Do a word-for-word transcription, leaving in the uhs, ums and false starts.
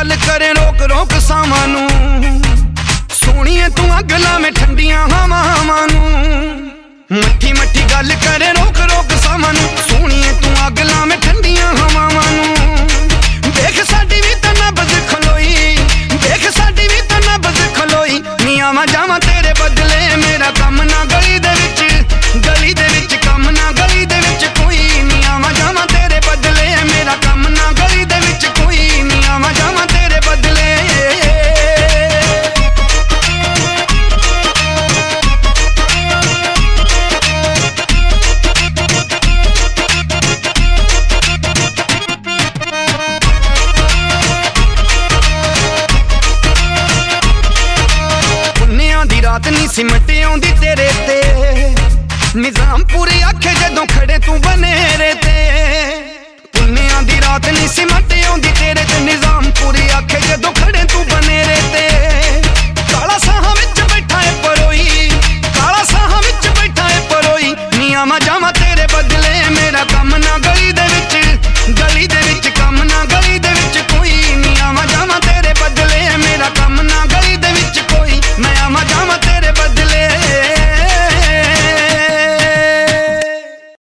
गल करे रोक रोक सावां नूं, सोहणीए तू अग लावें ठंडियां हवावां नूं। मट्ठी मट्ठी गल करे रोक रोक सावां नूं, सोहणीए तू अग लावें ठंडियां हवावां नूं। देख साडी भी तां नब्ज़ खलोई, देख साडी भी तां नब्ज़ खलोई। नी आवां जावां तेरे बदले मेरा कम ना गली दे विच, गली दे विच कम ना गली दे विच कोई। नी आवां जावां तेरे बदले मेरा कम ना गली दे विच कोई। नी आवां जावां तेरे बदले। रात नी सिमट आउंदी तेरे ते, निजाम पूरे आखे जदों खड़े तू बनेरे ते। पुन्नियां दी रात नी सिमट आउंदी तेरे ते, निजाम पूरे आखे जदों खड़े तू बनेरे ते। काला साहां विच बैठा है परोई, काला साहां विच बैठा है परोई। नी आवां जावां तेरे बदले मेरा कम ना गली दे विच,